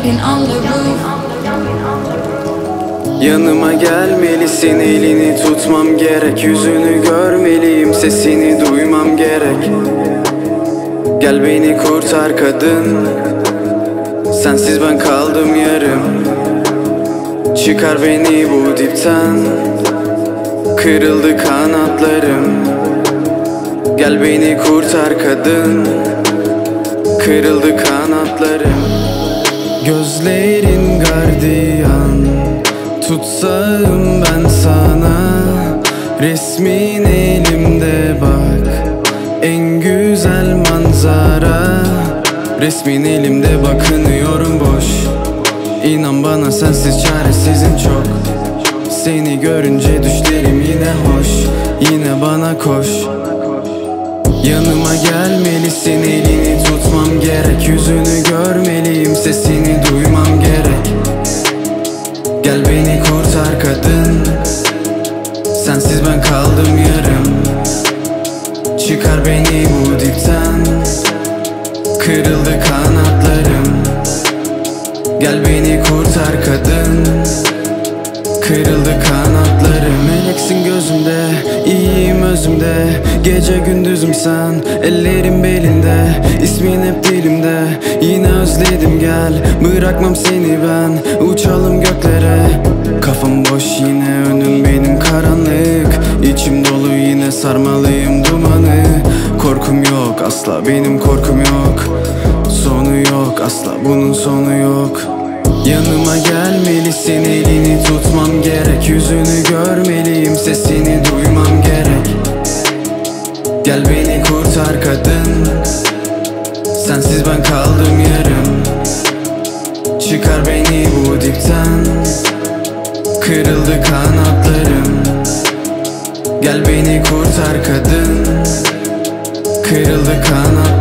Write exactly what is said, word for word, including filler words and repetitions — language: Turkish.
jumping on the roof. Yanıma gelmelisin, elini tutmam gerek. Yüzünü görmeliyim, sesini duymam gerek. Gel beni kurtar kadın, sensiz ben kaldım yarım. Çıkar beni bu dipten, kırıldı kanatlarım. Gel beni kurtar kadın, kırıldı kanatlarım. Gözlerin gardiyan, tutsam ben sana. Resmin elimde bak, en güzel manzara. Resmin elimde bakınıyorum boş. İnan bana sensiz çaresizim çok. Seni görünce düşlerim yine hoş. Yine bana koş. Yanıma gelmelisin, elini tutmam gerek. Yüzünü görmeliyim, sesini duymam gerek. Gel beni kurtar kadın, sensiz ben kaldım yarım. Çıkar beni bu dipten, kırıldı kanatlarım. Gel beni kurtar kadın, kırıldı kanatlarım. Meleksin gözümde, iyiyim özümde. Gece gündüzüm sen, ellerim belinde. İsmin hep dilimde, yine özledim gel. Bırakmam seni ben, uçalım göklere. Kafam boş yine, önüm benim karanlık. İçim dolu yine, sarmalıyım dumanı. Korkum yok asla, benim korkum yok. Sonu yok asla, bunun sonu yok. Yanıma gelmelisin, elini tutmam gerek. Yüzünü görmeliyim, sesini duymam gerek. Gel beni kurtar kadın, sensiz ben kaldım yarım. Çıkar beni bu dipten, kırıldı kanatlarım. Gel beni kurtar kadın, kırıldı kanatlarım.